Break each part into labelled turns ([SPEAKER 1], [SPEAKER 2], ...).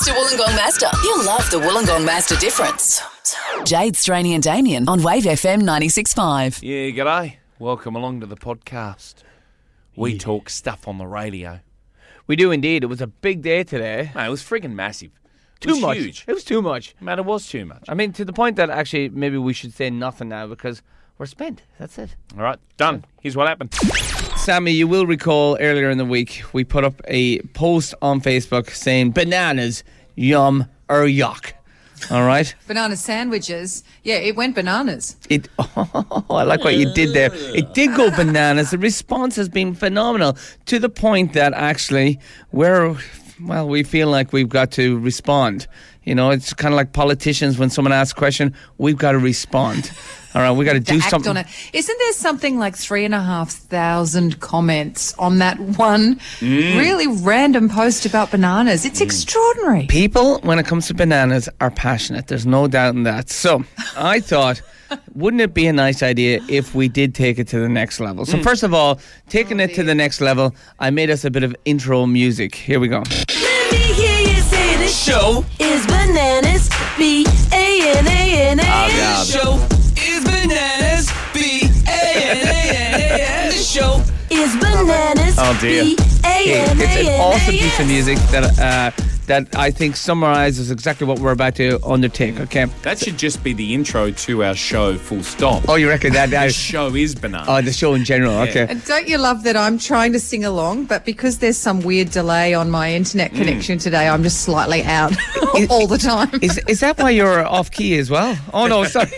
[SPEAKER 1] to Wollongong Master. You'll love the Wollongong Master difference. Jade, Straney and Damien on Wave FM 96.5.
[SPEAKER 2] Yeah, g'day. Welcome along to the podcast. We talk stuff on the radio.
[SPEAKER 3] We do indeed. It was a big day today.
[SPEAKER 2] Mate, it was friggin' massive.
[SPEAKER 3] Too much.
[SPEAKER 2] Huge.
[SPEAKER 3] It was too much.
[SPEAKER 2] Mate, it was too much.
[SPEAKER 3] I mean, to the point that actually maybe we should say nothing now because we're spent. That's it.
[SPEAKER 2] All right, done. Here's what happened.
[SPEAKER 3] Sammy, you will recall earlier in the week we put up a post on Facebook saying bananas, yum or yuck. All right?
[SPEAKER 4] Banana sandwiches. Yeah, it went bananas.
[SPEAKER 3] I like what you did there. It did go bananas. The response has been phenomenal to the point that actually we feel like we've got to respond. You know, it's kind of like politicians when someone asks a question, we've got to respond. All right, we got to do something.
[SPEAKER 4] On it. Isn't there something like 3,500 comments on that one really random post about bananas? It's extraordinary.
[SPEAKER 3] People, when it comes to bananas, are passionate. There's no doubt in that. So I thought, wouldn't it be a nice idea if we did take it to the next level? So first of all, taking it to the next level, I made us a bit of intro music. Here we go.
[SPEAKER 5] Let me hear you say the show is bananas. B-A-N-A-N-A-S.
[SPEAKER 2] Oh, God.
[SPEAKER 5] Show is bananas. B-A-N-A-N-A-S. The show is bananas.
[SPEAKER 2] Oh, dear.
[SPEAKER 5] B-A-N-A-N-A-S.
[SPEAKER 3] It's an awesome piece of music that I think summarizes exactly what we're about to undertake, okay?
[SPEAKER 2] That should just be the intro to our show, full stop.
[SPEAKER 3] Oh, you reckon that?
[SPEAKER 2] The show is bananas.
[SPEAKER 3] Oh, the show in general, okay.
[SPEAKER 4] And don't you love that I'm trying to sing along, but because there's some weird delay on my internet connection today, I'm just slightly out all the time.
[SPEAKER 3] Is that why you're off key as well? Oh, no, sorry.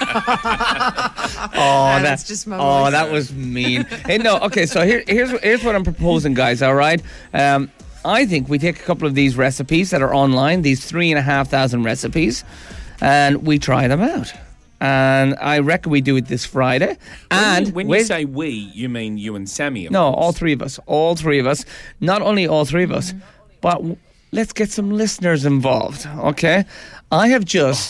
[SPEAKER 4] That's just my voice.
[SPEAKER 3] that was mean. Hey, no, okay, so here's what I'm proposing, guys, all right? I think we take a couple of these recipes that are online, these 3,500 recipes, and we try them out. And I reckon we do it this Friday. And
[SPEAKER 2] when you say we, you mean you and Sammy?
[SPEAKER 3] No, all three of us. All three of us. Not only all three of us, but let's get some listeners involved, okay? I have just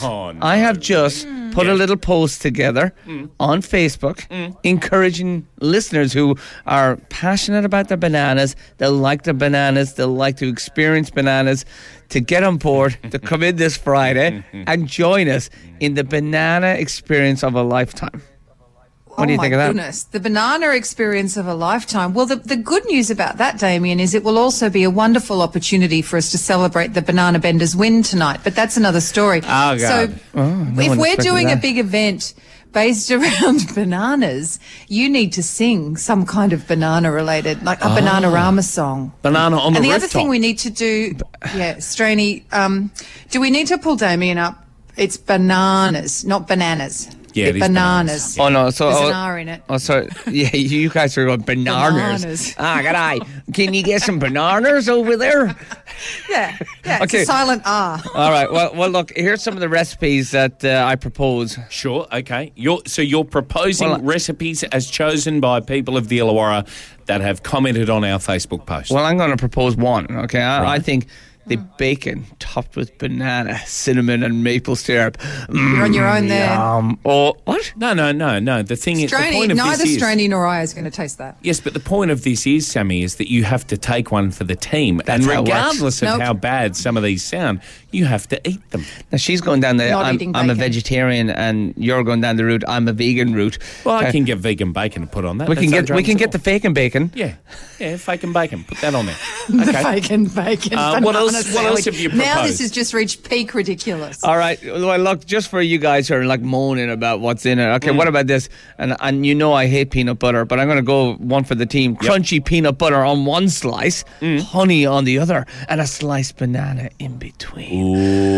[SPEAKER 3] put a little post together on Facebook encouraging listeners who are passionate about their bananas, they like the bananas, they like to experience bananas, to get on board, to come in this Friday and join us in the banana experience of a lifetime. What do you think of that?
[SPEAKER 4] Oh, my goodness. The banana experience of a lifetime. Well, the good news about that, Damien, is it will also be a wonderful opportunity for us to celebrate the Banana Benders win tonight. But that's another story.
[SPEAKER 2] Oh, God.
[SPEAKER 4] So if we're doing a big event based around bananas, you need to sing some kind of banana-related, like a Bananarama song.
[SPEAKER 2] Banana on the rooftop.
[SPEAKER 4] And the other thing we need to do, Straney, do we need to pull Damien up? It's bananas, not bananas.
[SPEAKER 2] Yeah, it is
[SPEAKER 4] bananas.
[SPEAKER 3] Oh, no. So,
[SPEAKER 4] There's an R in it.
[SPEAKER 3] Oh, sorry. Yeah, you guys are going bananas.
[SPEAKER 4] Bananas.
[SPEAKER 3] G'day. Can you get some bananas over there?
[SPEAKER 4] Yeah, it's
[SPEAKER 3] Okay.
[SPEAKER 4] a silent R.
[SPEAKER 3] All right. Well, look, here's some of the recipes that I propose.
[SPEAKER 2] Sure, okay. You're proposing recipes as chosen by people of the Illawarra that have commented on our Facebook post.
[SPEAKER 3] Well, I'm going to propose one, okay? I think the bacon topped with banana, cinnamon and maple syrup.
[SPEAKER 4] You're on your own there.
[SPEAKER 3] Oh, what?
[SPEAKER 2] No. The thing is, the point of
[SPEAKER 4] Neither
[SPEAKER 2] this is...
[SPEAKER 4] Straney nor I is going to taste that.
[SPEAKER 2] Yes, but the point of this is, Sammy, is that you have to take one for the team.
[SPEAKER 3] That's
[SPEAKER 2] and
[SPEAKER 3] how it works.
[SPEAKER 2] regardless of
[SPEAKER 4] Nope.
[SPEAKER 2] how bad some of these sound, you have to eat them.
[SPEAKER 3] Now, she's going down the...
[SPEAKER 4] Not eating
[SPEAKER 3] I'm a
[SPEAKER 4] bacon.
[SPEAKER 3] vegetarian and you're going down the route, I'm a vegan route.
[SPEAKER 2] Well, I can get vegan bacon to put on that.
[SPEAKER 3] We
[SPEAKER 2] That's
[SPEAKER 3] can
[SPEAKER 2] no
[SPEAKER 3] get
[SPEAKER 2] dramas at
[SPEAKER 3] the
[SPEAKER 2] all.
[SPEAKER 3] fake and bacon.
[SPEAKER 2] Yeah, fake and bacon. Put that on there.
[SPEAKER 4] The
[SPEAKER 2] Okay.
[SPEAKER 4] bacon.
[SPEAKER 2] What else have you
[SPEAKER 4] Now
[SPEAKER 2] proposed?
[SPEAKER 4] this has just reached peak ridiculous.
[SPEAKER 3] All right. Well, look, just for you guys who are like moaning about what's in it. Okay, what about this? And you know I hate peanut butter, but I'm going to go one for the team. Crunchy peanut butter on one slice, honey on the other, and a sliced banana in between.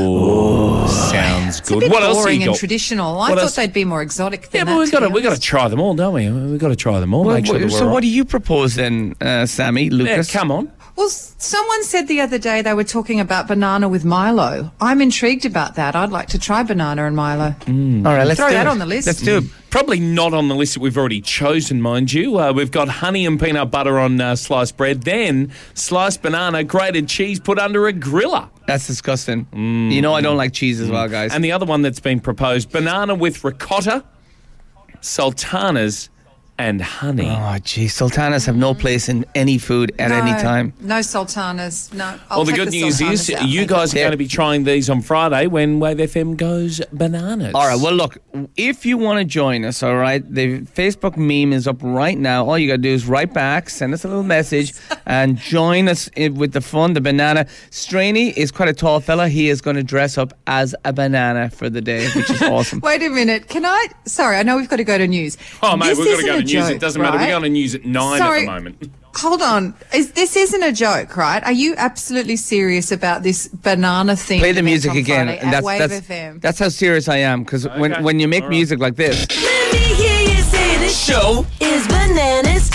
[SPEAKER 2] Ooh, sounds
[SPEAKER 4] It's a
[SPEAKER 2] good.
[SPEAKER 4] bit
[SPEAKER 2] What else have
[SPEAKER 4] boring
[SPEAKER 2] you
[SPEAKER 4] and
[SPEAKER 2] got?
[SPEAKER 4] traditional. I
[SPEAKER 2] What
[SPEAKER 4] thought
[SPEAKER 2] else?
[SPEAKER 4] they'd be more exotic than
[SPEAKER 2] Yeah,
[SPEAKER 4] that.
[SPEAKER 2] but we got to try them all, don't we? We got to try them all.
[SPEAKER 3] Well,
[SPEAKER 2] make sure that we're
[SPEAKER 3] so
[SPEAKER 2] right.
[SPEAKER 3] what do you propose then, Sammy,
[SPEAKER 2] Yeah,
[SPEAKER 3] Lucas?
[SPEAKER 2] come on.
[SPEAKER 4] Well, someone said the other day they were talking about banana with Milo. I'm intrigued about that. I'd like to try banana and Milo.
[SPEAKER 3] All right, let's
[SPEAKER 4] Throw
[SPEAKER 3] do
[SPEAKER 4] that
[SPEAKER 3] it.
[SPEAKER 4] on the list.
[SPEAKER 3] Let's do it.
[SPEAKER 2] Probably not on the list that we've already chosen, mind you. We've got honey and peanut butter on sliced bread, then sliced banana, grated cheese put under a griller.
[SPEAKER 3] That's disgusting. You know I don't like cheese as well, guys.
[SPEAKER 2] And the other one that's been proposed, banana with ricotta, sultanas, and honey.
[SPEAKER 3] Oh, gee, sultanas have no place in any food at any time.
[SPEAKER 4] No sultanas. No.
[SPEAKER 2] Well, the good news is you guys are going to be trying these on Friday when Wave FM goes bananas.
[SPEAKER 3] All right, well, look, if you want to join us, all right, the Facebook meme is up right now. All you got to do is write back, send us a little message, and join us with the fun, the banana. Strainy is quite a tall fella. He is going to dress up as a banana for the day, which is awesome.
[SPEAKER 4] Wait a minute. Sorry, I know we've got to go to news.
[SPEAKER 2] Oh, mate,
[SPEAKER 4] This
[SPEAKER 2] we've got to
[SPEAKER 4] isn't
[SPEAKER 2] go
[SPEAKER 4] a
[SPEAKER 2] to news.
[SPEAKER 4] joke,
[SPEAKER 2] It doesn't matter.
[SPEAKER 4] right?
[SPEAKER 2] We're going to news at 9
[SPEAKER 4] Sorry.
[SPEAKER 2] at the moment.
[SPEAKER 4] Hold on. This isn't a joke, right? Are you absolutely serious about this banana thing?
[SPEAKER 3] Play the music again.
[SPEAKER 4] Friday
[SPEAKER 3] And
[SPEAKER 4] at Wave FM.
[SPEAKER 3] that's how serious I am, because when you make music like this...
[SPEAKER 5] Let me hear you say the show is bananas.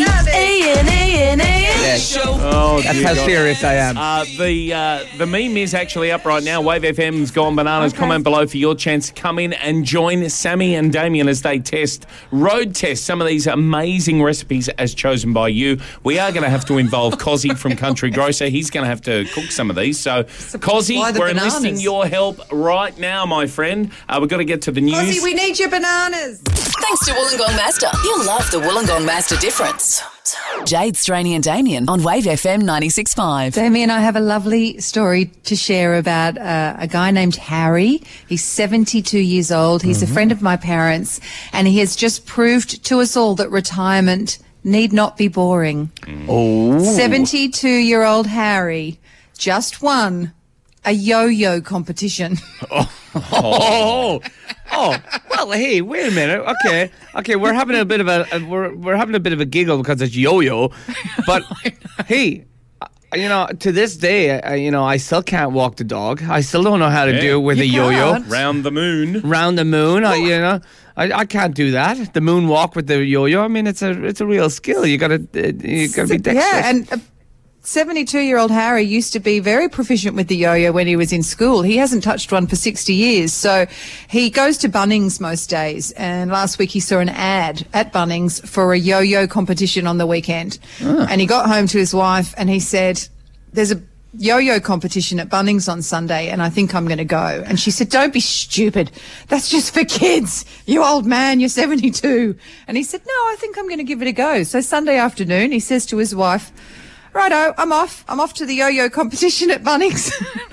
[SPEAKER 5] B-A-N-A-N-A-N. Show.
[SPEAKER 2] Oh,
[SPEAKER 3] That's
[SPEAKER 2] dear
[SPEAKER 3] how
[SPEAKER 2] God.
[SPEAKER 3] serious I am.
[SPEAKER 2] The meme is actually up right now. Wave FM's gone bananas.
[SPEAKER 4] Okay.
[SPEAKER 2] Comment below for your chance to come in and join Sammy and Damien as they road test some of these amazing recipes as chosen by you. We are going to have to involve Cozzy from Country Grocer. He's going to have to cook some of these. So, Cozzy,
[SPEAKER 4] Supply the
[SPEAKER 2] we're
[SPEAKER 4] bananas.
[SPEAKER 2] enlisting your help right now, my friend. We've got to get to the news.
[SPEAKER 4] Ozzy, we need your bananas.
[SPEAKER 1] Thanks to Wollongong Master. You'll love the Wollongong Master difference. Jade, Straney and Damien on Wave FM 96.5.
[SPEAKER 4] Damien, I have a lovely story to share about a guy named Harry. He's 72 years old. He's a friend of my parents, and he has just proved to us all that retirement need not be boring.
[SPEAKER 3] Oh.
[SPEAKER 4] 72-year-old Harry just won a yo-yo competition.
[SPEAKER 3] Oh, well, hey, wait a minute. Okay, we're having a bit of we're having a bit of a giggle because it's yo-yo, but hey, to this day, I still can't walk the dog. I still don't know how to do it with
[SPEAKER 4] You
[SPEAKER 3] a yo-yo.
[SPEAKER 4] can't.
[SPEAKER 2] Round the moon.
[SPEAKER 3] Round the moon, I can't do that. The moonwalk with the yo-yo. I mean, it's a real skill. You gotta be dexterous.
[SPEAKER 4] Yeah, and 72-year-old Harry used to be very proficient with the yo-yo when he was in school. He hasn't touched one for 60 years. So he goes to Bunnings most days. And last week he saw an ad at Bunnings for a yo-yo competition on the weekend. And he got home to his wife and he said, there's a yo-yo competition at Bunnings on Sunday and I think I'm going to go. And she said, don't be stupid. That's just for kids. You old man, you're 72. And he said, no, I think I'm going to give it a go. So Sunday afternoon he says to his wife, righto, I'm off. I'm off to the yo-yo competition at Bunnings.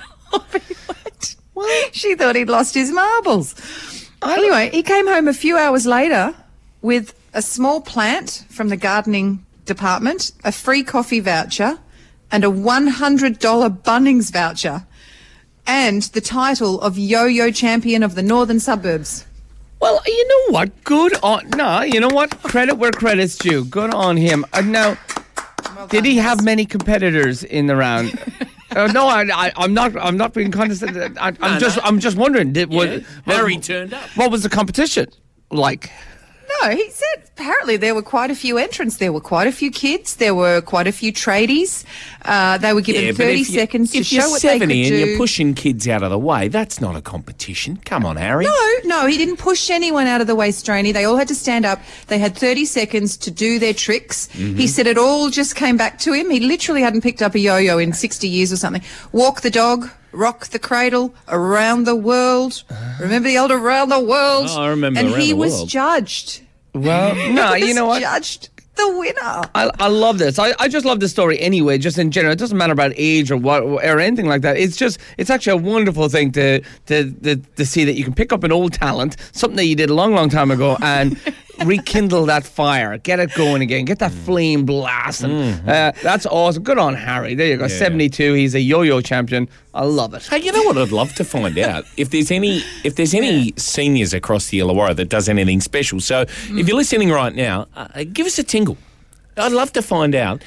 [SPEAKER 4] What? She thought he'd lost his marbles. Anyway, he came home a few hours later with a small plant from the gardening department, a free coffee voucher, and a $100 Bunnings voucher, and the title of Yo-Yo Champion of the Northern Suburbs.
[SPEAKER 3] Well, you know what? You know what? Credit where credit's due. Good on him. Now, did he have many competitors in the round? No, I'm not being condescending. I'm just wondering.
[SPEAKER 2] Harry turned up.
[SPEAKER 3] What was the competition like?
[SPEAKER 4] No, he said apparently there were quite a few entrants. There were quite a few kids. There were quite a few tradies. They were given 30 seconds to show what they could do.
[SPEAKER 2] If you're 70 and you're pushing kids out of the way, that's not a competition. Come on, Harry.
[SPEAKER 4] No, he didn't push anyone out of the way, Straney. They all had to stand up. They had 30 seconds to do their tricks. He said it all just came back to him. He literally hadn't picked up a yo-yo in 60 years or something. Walk the dog, rock the cradle, around the world. Remember the old around the world?
[SPEAKER 2] Oh, I remember
[SPEAKER 4] and
[SPEAKER 2] around
[SPEAKER 4] he
[SPEAKER 2] the
[SPEAKER 4] was
[SPEAKER 2] world.
[SPEAKER 4] judged.
[SPEAKER 3] Well, no,
[SPEAKER 4] He
[SPEAKER 3] you know
[SPEAKER 4] was
[SPEAKER 3] what?
[SPEAKER 4] judged the winner.
[SPEAKER 3] I love this. I just love this story anyway, just in general. It doesn't matter about age or what or anything like that. It's actually a wonderful thing to see that you can pick up an old talent, something that you did a long, long time ago, and rekindle that fire, get it going again, get that flame blasting. That's awesome. Good on Harry. There you go. 72. He's a yo-yo champion. I love it.
[SPEAKER 2] Hey, you know what I'd love to find out? If there's any seniors across the Illawarra that does anything special. So if you're listening right now, give us a tingle. I'd love to find out.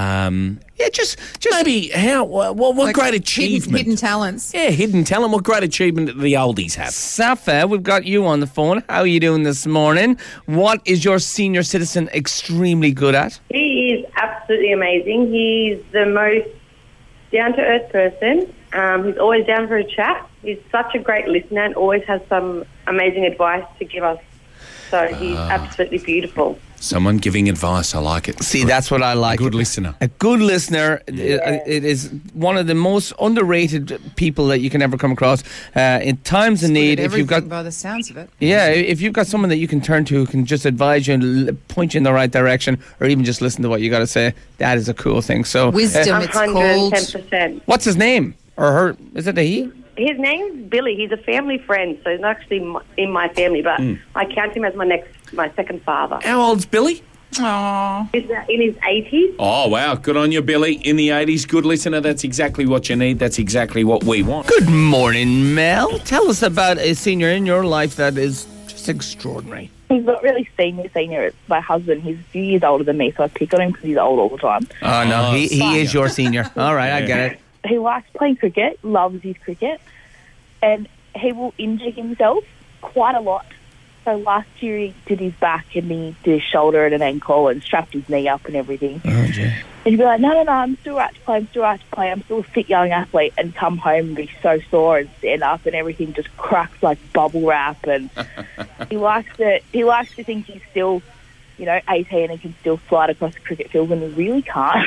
[SPEAKER 2] Just maybe what great achievement.
[SPEAKER 4] Hidden talents.
[SPEAKER 2] Yeah, hidden talent. What great achievement that the oldies have.
[SPEAKER 3] Safa, we've got you on the phone. How are you doing this morning? What is your senior citizen extremely good at?
[SPEAKER 6] He is absolutely amazing. He's the most down-to-earth person. He's always down for a chat. He's such a great listener and always has some amazing advice to give us. So he's absolutely beautiful.
[SPEAKER 2] Someone giving advice. I like it.
[SPEAKER 3] See, that's what I like.
[SPEAKER 2] A good listener.
[SPEAKER 3] A good listener. It is one of the most underrated people that you can ever come across in times of need.
[SPEAKER 4] If you've got, by the sounds of it,
[SPEAKER 3] if you've got someone that you can turn to who can just advise you and point you in the right direction, or even just listen to what you got to say, that is a cool thing. So
[SPEAKER 4] wisdom, it's called.
[SPEAKER 6] 110%.
[SPEAKER 3] What's his name or her? Is it a he?
[SPEAKER 6] His name's Billy. He's a family friend, so he's not actually in my family, but I count him as my second father.
[SPEAKER 2] How old's Billy?
[SPEAKER 4] Aww.
[SPEAKER 6] He's in his 80s.
[SPEAKER 2] Oh, wow. Good on you, Billy. In the 80s, good listener. That's exactly what you need. That's exactly what we want.
[SPEAKER 3] Good morning, Mel. Tell us about a senior in your life that is just extraordinary.
[SPEAKER 7] He's not really senior. It's my husband. He's a few years older than me, so I pick on him because he's old all the time.
[SPEAKER 3] Oh, no. He is your senior. All right, I get it.
[SPEAKER 7] He likes playing cricket, loves his cricket, and he will injure himself quite a lot. So last year he did his back and he did his shoulder and an ankle and strapped his knee up and everything.
[SPEAKER 3] Oh, gee.
[SPEAKER 7] And he'd be like, no, I'm still right to play. I'm still a fit young athlete, and come home and be so sore and stand up and everything just cracks like bubble wrap. And he likes to think he's still, 18 and can slide slide across the cricket field when he really can't.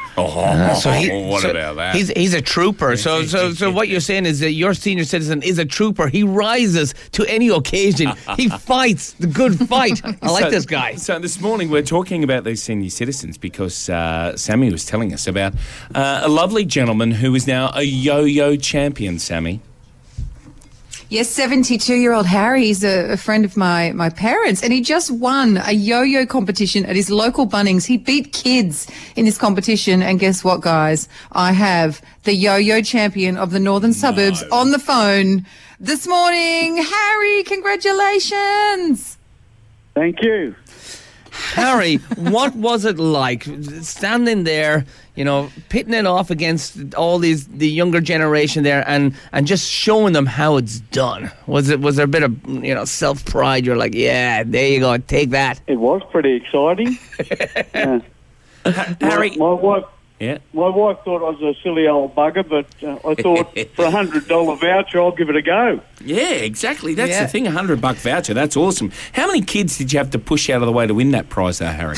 [SPEAKER 2] What about that?
[SPEAKER 3] He's a trooper. So what you're saying is that your senior citizen is a trooper. He rises to any occasion. He fights the good fight. I like this guy.
[SPEAKER 2] So this morning we're talking about these senior citizens because Sammy was telling us about a lovely gentleman who is now a yo-yo champion, Sammy.
[SPEAKER 4] Yes, 72-year-old Harry is a friend of my parents, and he just won a yo-yo competition at his local Bunnings. He beat kids in this competition, and guess what, guys? I have the yo-yo champion of the northern suburbs on the phone this morning. Harry, congratulations.
[SPEAKER 8] Thank you.
[SPEAKER 3] Harry, what was it like standing there, pitting it off against all the younger generation there and just showing them how it's done? Was there a bit of, self-pride? You're like, yeah, there you go, take that.
[SPEAKER 8] It was pretty exciting.
[SPEAKER 2] Harry,
[SPEAKER 8] my wife thought I was a silly old bugger, but I thought for $100 voucher, I'll give it a go.
[SPEAKER 2] Yeah, exactly. That's the thing, $100 voucher. That's awesome. How many kids did you have to push out of the way to win that prize, though, Harry?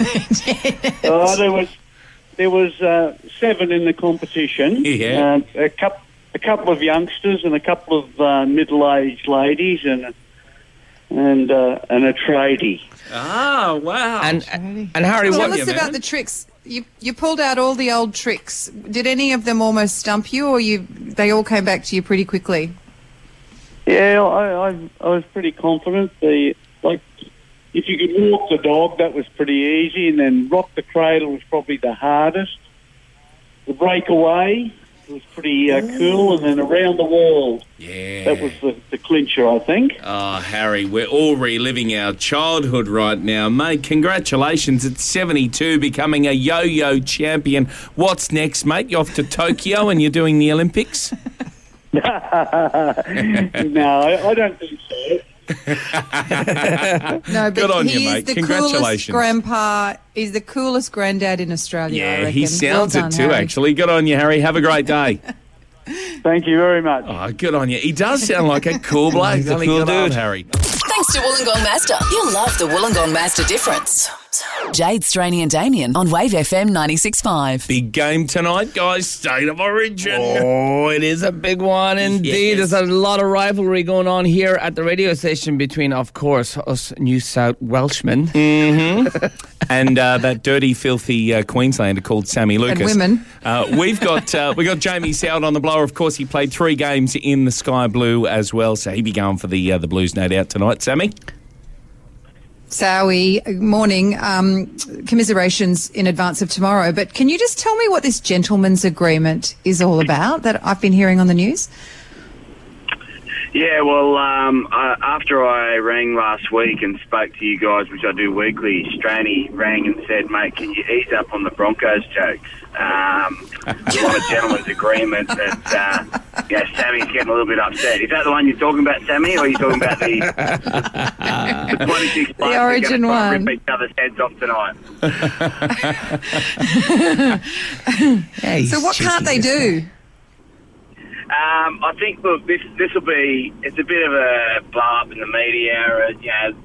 [SPEAKER 8] There was 7 in the competition.
[SPEAKER 2] Yeah.
[SPEAKER 8] A couple of youngsters and a couple of middle-aged ladies and a tradie.
[SPEAKER 2] Ah, wow.
[SPEAKER 3] And Harry,
[SPEAKER 4] tell us about the tricks. You pulled out all the old tricks. Did any of them almost stump you, or they all came back to you pretty quickly?
[SPEAKER 8] Yeah, I was pretty confident. If you could walk the dog, that was pretty easy, and then rock the cradle was probably the hardest. The breakaway was pretty cool, and then around the wall.
[SPEAKER 2] Yeah.
[SPEAKER 8] That was the clincher, I think.
[SPEAKER 2] Oh, Harry, we're all reliving our childhood right now. Mate, congratulations at 72, becoming a yo-yo champion. What's next, mate? You off to Tokyo and you're doing the Olympics?
[SPEAKER 8] No, I don't think so.
[SPEAKER 4] No, but
[SPEAKER 2] good on you,
[SPEAKER 4] he
[SPEAKER 2] mate.
[SPEAKER 4] is the
[SPEAKER 2] Congratulations.
[SPEAKER 4] coolest grandpa. He's the coolest granddad in Australia, I
[SPEAKER 2] Yeah,
[SPEAKER 4] reckon.
[SPEAKER 2] he sounds
[SPEAKER 4] Well done,
[SPEAKER 2] it too,
[SPEAKER 4] Harry.
[SPEAKER 2] actually. Good on you, Harry. Have a great day.
[SPEAKER 8] Thank you very much.
[SPEAKER 2] Oh, good on you. He does sound like a cool bloke.
[SPEAKER 3] He's a cool dude.
[SPEAKER 2] Harry.
[SPEAKER 1] Thanks to Wollongong Master. You'll love the Wollongong Master difference. Jade, Straney and Damien on Wave FM 96.5.
[SPEAKER 2] Big game tonight, guys. State of Origin.
[SPEAKER 3] Oh, it is a big one indeed.
[SPEAKER 2] Yes.
[SPEAKER 3] There's a lot of rivalry going on here at the radio station between, of course, us New South Welshmen.
[SPEAKER 2] Mm-hmm. And that dirty, filthy Queenslander called Sammy Lucas.
[SPEAKER 4] And women.
[SPEAKER 2] We've got Jamie Soward on the blower. Of course, he played 3 games in the Sky Blue as well, so he'll be going for the Blues, no doubt, tonight. Sammy?
[SPEAKER 4] Sowie, morning. Commiserations in advance of tomorrow. But can you just tell me what this gentleman's agreement is all about that I've been hearing on the news?
[SPEAKER 9] Yeah, well, after I rang last week and spoke to you guys, which I do weekly, Straney rang and said, mate, can you ease up on the Broncos jokes? We want a gentleman's agreement that, Sammy's getting a little bit upset. Is that the one you're talking about, Sammy, or are you talking about the 26 players
[SPEAKER 4] the Origin one?
[SPEAKER 9] Rip each other's heads off tonight?
[SPEAKER 4] So what can't they do?
[SPEAKER 9] I think, look, this will be, it's a bit of a blow up in the media.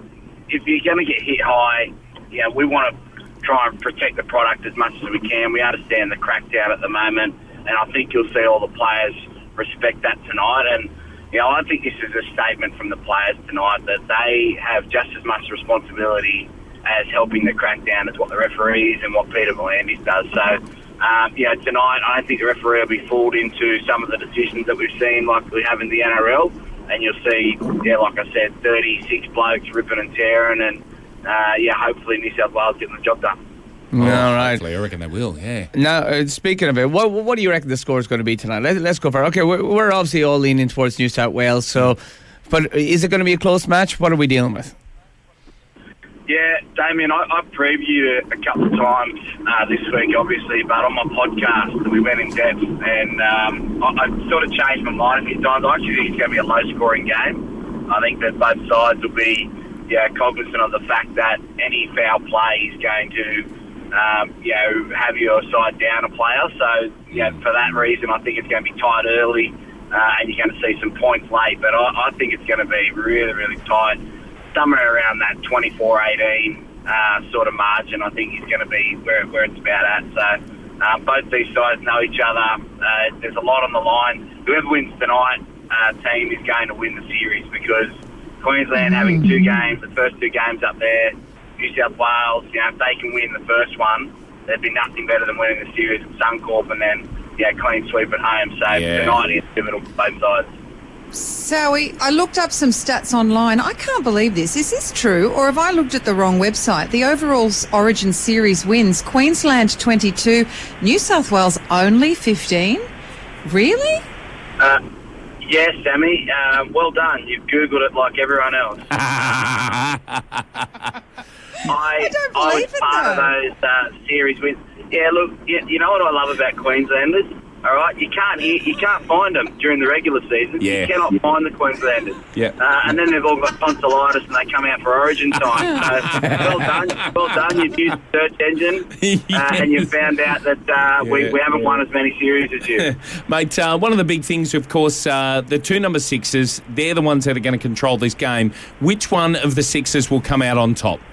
[SPEAKER 9] if you're going to get hit high, we want to try and protect the product as much as we can. We understand the crackdown at the moment, and I think you'll see all the players respect that tonight. And I think this is a statement from the players tonight that they have just as much responsibility as helping the crackdown as what the referees and what Peter V'landys does. So, tonight I don't think the referee will be fooled into some of the decisions that we've seen like we have in the NRL. And you'll see, like I said, 36 blokes ripping and tearing, and hopefully New South Wales getting the job done.
[SPEAKER 3] All right.
[SPEAKER 2] Hopefully, I reckon they will, yeah.
[SPEAKER 3] Now, speaking of it, what do you reckon the score is going to be tonight? Let's go for it. Okay, we're obviously all leaning towards New South Wales, but is it going to be a close match? What are we dealing with?
[SPEAKER 9] Yeah, Damien, I previewed it a couple of times this week, obviously, but on my podcast we went in depth, and I sort of changed my mind a few times. I actually think it's going to be a low-scoring game. I think that both sides will be cognizant of the fact that any foul play is going to have your side down a player. So, for that reason, I think it's going to be tight early, and you're going to see some points late. But I think it's going to be really, really tight. Somewhere around that 24-18 sort of margin, I think is going to be where it's about at. So both these sides know each other. There's a lot on the line. Whoever wins tonight, team is going to win the series, because Queensland having two games, the first two games up there, New South Wales, if they can win the first one, there'd be nothing better than winning the series at Suncorp and then clean sweep at home. So tonight is pivotal for both sides.
[SPEAKER 4] Sowie, I looked up some stats online. I can't believe this. Is this true, or have I looked at the wrong website? The overall Origin Series wins, Queensland 22, New South Wales only 15? Really?
[SPEAKER 9] Yes, Sammy. Well done. You've Googled it like everyone else.
[SPEAKER 4] I don't believe
[SPEAKER 9] I was part of those series wins. Yeah, look, you know what I love about Queenslanders? All right, you can't find them during the regular season.
[SPEAKER 2] Yeah.
[SPEAKER 9] You cannot find the Queenslanders.
[SPEAKER 2] Yeah.
[SPEAKER 9] And then they've all got tonsillitis and they come out for Origin time. So well done. You've used the search engine and you've found out that we haven't won as many series as you.
[SPEAKER 2] Mate, one of the big things, of course, the two number sixes, they're the ones that are going to control this game. Which one of the sixes will come out on top?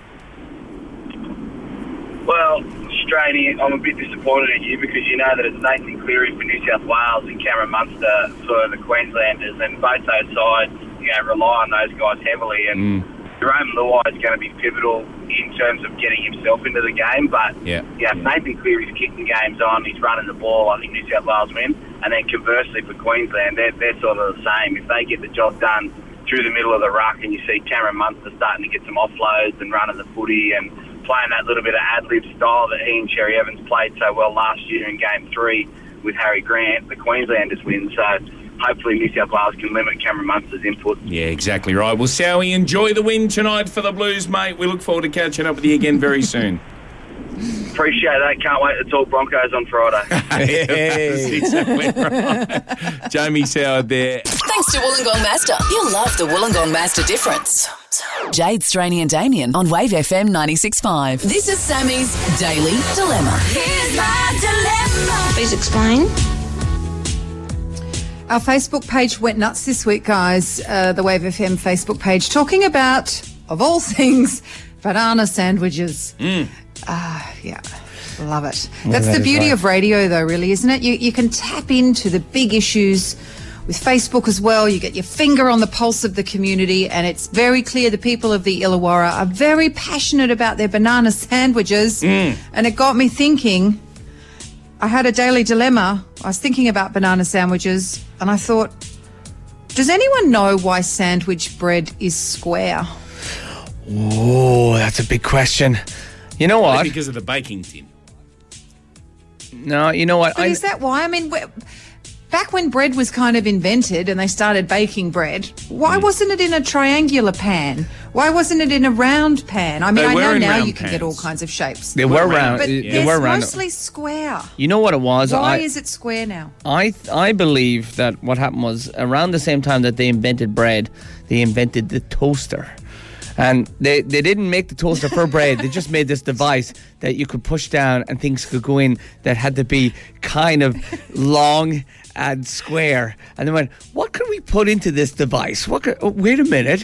[SPEAKER 9] Well, Strainie, I'm a bit disappointed in you, because you know that it's Nathan Cleary for New South Wales and Cameron Munster for the Queenslanders, and both those sides rely on those guys heavily, and Jerome Luai is going to be pivotal in terms of getting himself into the game. But if Nathan Cleary's kicking games on, he's running the ball, I think New South Wales win. And then conversely for Queensland, they're sort of the same. If they get the job done through the middle of the ruck, and you see Cameron Munster starting to get some offloads and running the footy and playing that little bit of ad-lib style that he and Cherry Evans played so well last year in Game 3 with Harry Grant, the Queenslanders win. So hopefully New South Wales can limit Cameron Munster's input.
[SPEAKER 2] Yeah, exactly right. Well, Sowie, enjoy the win tonight for the Blues, mate. We look forward to catching up with you again very soon.
[SPEAKER 9] Appreciate that. Can't wait to talk Broncos on Friday.
[SPEAKER 2] That's exactly right. Jamie Soward there.
[SPEAKER 1] Thanks to Wollongong Master. You'll love the Wollongong Master difference. Jade, Straney and Damien on Wave FM 96.5. This is Sammy's Daily Dilemma.
[SPEAKER 5] Here's my dilemma.
[SPEAKER 10] Please explain.
[SPEAKER 4] Our Facebook page went nuts this week, guys. The Wave FM Facebook page, talking about, of all things, banana sandwiches. Love it. That's the beauty of radio, though, really, isn't it? You can tap into the big issues with Facebook as well. You get your finger on the pulse of the community, and it's very clear the people of the Illawarra are very passionate about their banana sandwiches. And it got me thinking. I had a daily dilemma. I was thinking about banana sandwiches, and I thought, does anyone know why sandwich bread is square?
[SPEAKER 3] Oh, that's a big question. You know what?
[SPEAKER 2] Because of the baking tin.
[SPEAKER 3] No, you know what?
[SPEAKER 4] But is that why? I mean, back when bread was kind of invented and they started baking bread, why wasn't it in a triangular pan? Why wasn't it in a round pan? I mean, I know now you can get all kinds of shapes.
[SPEAKER 3] They were round.
[SPEAKER 4] But
[SPEAKER 3] they were round.
[SPEAKER 4] Mostly square.
[SPEAKER 3] You know what it was?
[SPEAKER 4] Why is it square now?
[SPEAKER 3] I believe that what happened was, around the same time that they invented bread, they invented the toaster. And they didn't make the toaster for bread. They just made this device that you could push down and things could go in that had to be kind of long and square. And they went, what can we put into this device? Wait a minute.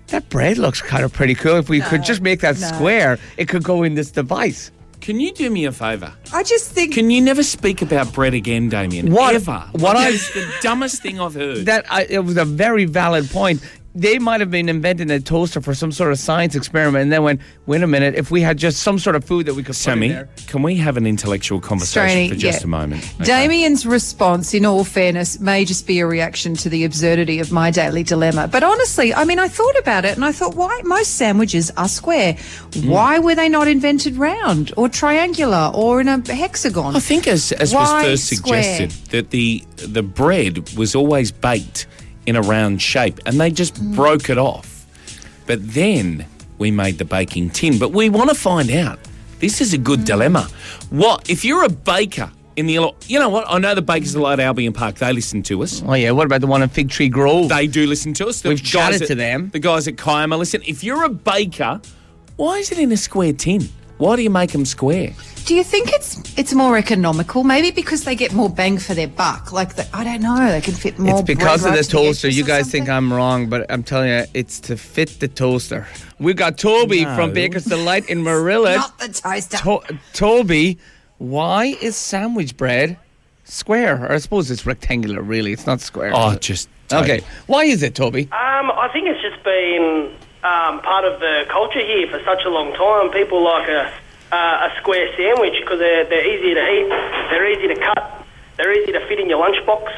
[SPEAKER 3] that bread looks kind of pretty cool. If we could just make that square, it could go in this device.
[SPEAKER 2] Can you do me a favour?
[SPEAKER 4] I just think...
[SPEAKER 2] Can you never speak about bread again, Damien?
[SPEAKER 3] What?
[SPEAKER 2] Ever. It's the dumbest thing I've heard.
[SPEAKER 3] It was a very valid point. They might have been inventing a toaster for some sort of science experiment and then went, wait a minute, if we had just some sort of food that we could put in there.
[SPEAKER 2] Can we have an intellectual conversation
[SPEAKER 4] Straney,
[SPEAKER 2] for just a moment? Okay.
[SPEAKER 4] Damien's response, in all fairness, may just be a reaction to the absurdity of my daily dilemma. But honestly, I mean, I thought about it and I thought, why? Most sandwiches are square. Why were they not invented round or triangular or in a hexagon?
[SPEAKER 2] I think as was first suggested, that the bread was always baked in a round shape and they just broke it off. But then we made the baking tin. But we want to find out. This is a good dilemma. What if you're a baker in the... You know what? I know the bakers at Albion Park, they listen to us.
[SPEAKER 3] Oh, yeah. What about the one in Fig Tree Grove?
[SPEAKER 2] They do listen to us.
[SPEAKER 3] We've chatted to them.
[SPEAKER 2] The guys at Kiama listen. If you're a baker, why is it in a square tin? Why do you make them square?
[SPEAKER 4] Do you think it's more economical? Maybe because they get more bang for their buck. I don't know. They can fit more.
[SPEAKER 3] It's because of
[SPEAKER 4] bread
[SPEAKER 3] the
[SPEAKER 4] right to
[SPEAKER 3] toaster.
[SPEAKER 4] edges
[SPEAKER 3] You
[SPEAKER 4] or
[SPEAKER 3] guys
[SPEAKER 4] something?
[SPEAKER 3] think I'm wrong, but I'm telling you, it's to fit the toaster. We've got Toby from Baker's Delight in Marilla.
[SPEAKER 4] Not the toaster.
[SPEAKER 3] Toby, why is sandwich bread square? Or I suppose it's rectangular, really. It's not square.
[SPEAKER 2] Oh, just...
[SPEAKER 3] Okay. Why is it, Toby?
[SPEAKER 10] I think it's just been part of the culture here for such a long time. People like a square sandwich because they're easy to eat, they're easy to cut, they're easy to fit in your lunchbox.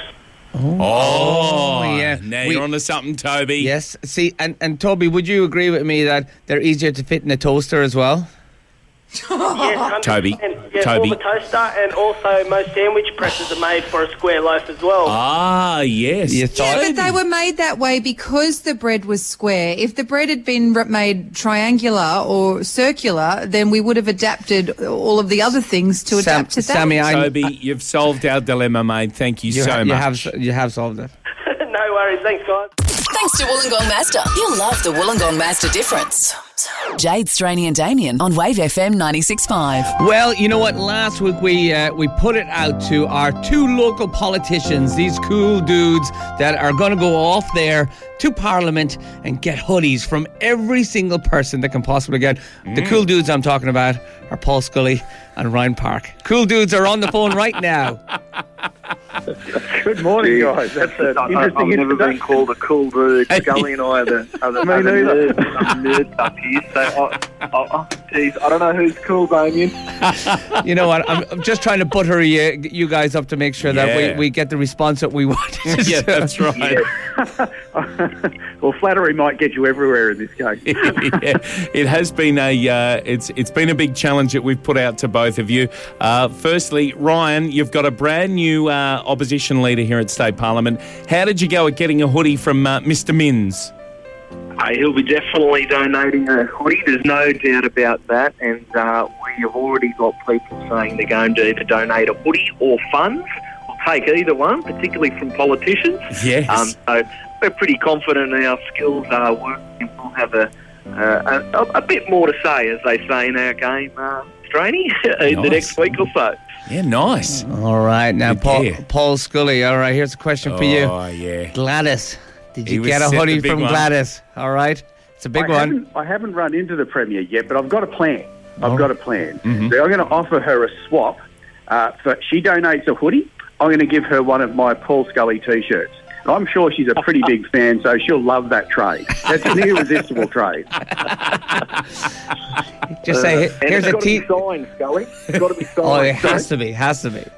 [SPEAKER 2] Oh,
[SPEAKER 3] yeah.
[SPEAKER 2] Now you're onto something, Toby.
[SPEAKER 3] Yes. See, and Toby, would you agree with me that they're easier to fit in a toaster as well?
[SPEAKER 10] Yes, 100%.
[SPEAKER 2] Toby.
[SPEAKER 10] Yeah,
[SPEAKER 2] Toby.
[SPEAKER 10] for the toaster, and also most sandwich presses are made for a square loaf as well.
[SPEAKER 2] Ah, yes.
[SPEAKER 3] You thought?
[SPEAKER 4] Yeah, but they were made that way because the bread was square. If the bread had been made triangular or circular, then we would have adapted all of the other things to adapt to that.
[SPEAKER 3] Sammy,
[SPEAKER 2] Toby, you've solved our dilemma, mate. Thank you so much.
[SPEAKER 3] You have solved it.
[SPEAKER 10] No worries, thanks guys.
[SPEAKER 1] Thanks to Wollongong Master. You'll love the Wollongong Master difference. Jade, Straney and Damien on Wave FM 96.5.
[SPEAKER 3] Well, you know what? Last week we put it out to our two local politicians, these cool dudes that are going to go off there to Parliament and get hoodies from every single person that can possibly get. The cool dudes I'm talking about are Paul Scully and Ryan Park. Cool dudes are on the phone right now.
[SPEAKER 11] Good morning, guys. That's an interesting
[SPEAKER 9] I've never been called a cool dude. Scully and I are the nerds up here. So, geez, I don't know who's cool, Damien.
[SPEAKER 3] You know what? I'm just trying to butter you guys up to make sure that we get the response that we want.
[SPEAKER 2] Yeah, that's right.
[SPEAKER 11] Yeah. Well, flattery might get you everywhere in this case.
[SPEAKER 2] Yeah, it has been it's been a big challenge that we've put out to both of you. Firstly, Ryan, you've got a brand new opposition leader here at State Parliament. How did you go at getting a hoodie from Mr. Minns?
[SPEAKER 9] He'll be definitely donating a hoodie, there's no doubt about that, and we have already got people saying they're going to either donate a hoodie or funds. We'll take either one, particularly from politicians.
[SPEAKER 2] Yes.
[SPEAKER 9] So we're pretty confident our skills are working, and we'll have a bit more to say, as they say in our game, Straney, in the next week or so.
[SPEAKER 2] Yeah, nice.
[SPEAKER 3] All right, now Paul Scully. All right, here's a question for you.
[SPEAKER 2] Oh, yeah.
[SPEAKER 3] Gladys. Did you get a hoodie from Gladys? All right. It's a big one.
[SPEAKER 11] I haven't run into the Premier yet, but I've got a plan. So I'm going to offer her a swap. She donates a hoodie. I'm going to give her one of my Paul Scully T-shirts. I'm sure she's a pretty big fan, so she'll love that trade. That's an irresistible trade.
[SPEAKER 3] Just say, here's a
[SPEAKER 9] T. Signed, Scully. It's got to be signed.
[SPEAKER 3] Oh, it has to be.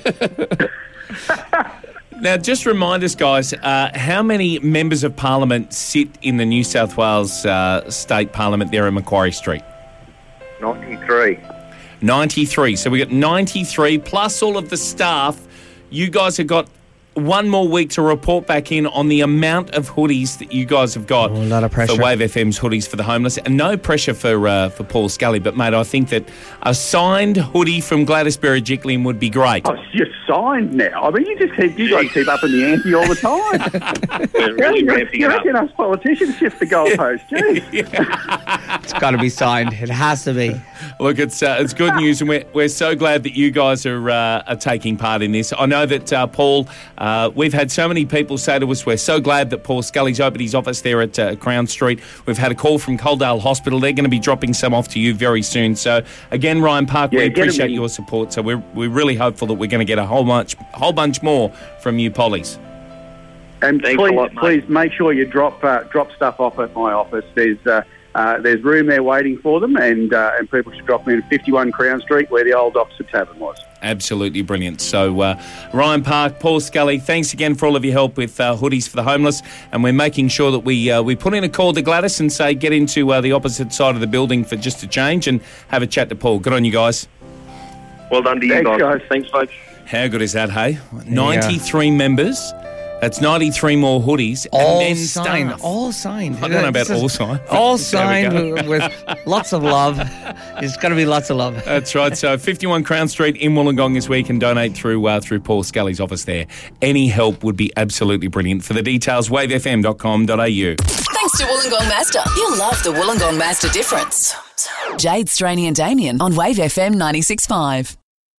[SPEAKER 2] Now, just remind us, guys, how many members of Parliament sit in the New South Wales State Parliament there in Macquarie Street?
[SPEAKER 9] 93.
[SPEAKER 2] 93. So we got 93 plus all of the staff. You guys have got one more week to report back in on the amount of hoodies that you guys have got.
[SPEAKER 3] A lot of pressure.
[SPEAKER 2] For Wave FM's hoodies for the homeless. And no pressure for Paul Scully. But, mate, I think that a signed hoodie from Gladys Berejiklian would be great.
[SPEAKER 11] Oh, you're signed now. I mean, you guys keep up in the ante all the time.
[SPEAKER 9] We're really ramping
[SPEAKER 11] you
[SPEAKER 9] up.
[SPEAKER 11] reckon us politicians shift the goalpost, too?
[SPEAKER 3] It's got to be signed. It has to be.
[SPEAKER 2] Look, it's good news, and we're so glad that you guys are taking part in this. I know that Paul We've had so many people say to us, we're so glad that Paul Scully's opened his office there at Crown Street. We've had a call from Coaldale Hospital. They're going to be dropping some off to you very soon. So, again, Ryan Park, we appreciate your support. So we're really hopeful that we're going to get a whole bunch more from you, Pollies.
[SPEAKER 11] And please make sure you drop stuff off at my office. There's room there waiting for them, and people should drop them in 51 Crown Street where the old Oxford Tavern was.
[SPEAKER 2] Absolutely brilliant. So, Ryan Park, Paul Scully, thanks again for all of your help with hoodies for the homeless, and we're making sure that we put in a call to Gladys and say get into the opposite side of the building for just a change and have a chat to Paul. Good on you guys.
[SPEAKER 12] Well done to you guys. Thanks, folks.
[SPEAKER 2] How good is that, hey? 93 members. That's 93 more hoodies.
[SPEAKER 3] All
[SPEAKER 2] and then
[SPEAKER 3] signed.
[SPEAKER 2] staff.
[SPEAKER 3] All signed.
[SPEAKER 2] I don't know about all signed.
[SPEAKER 3] All signed with lots of love. There's got to be lots of love.
[SPEAKER 2] That's right. So 51 Crown Street in Wollongong this week, and donate through Paul Scully's office there. Any help would be absolutely brilliant. For the details, wavefm.com.au.
[SPEAKER 1] Thanks to Wollongong Mazda. You'll love the Wollongong Mazda difference. Jade, Straney and Damien on Wave FM 96.5.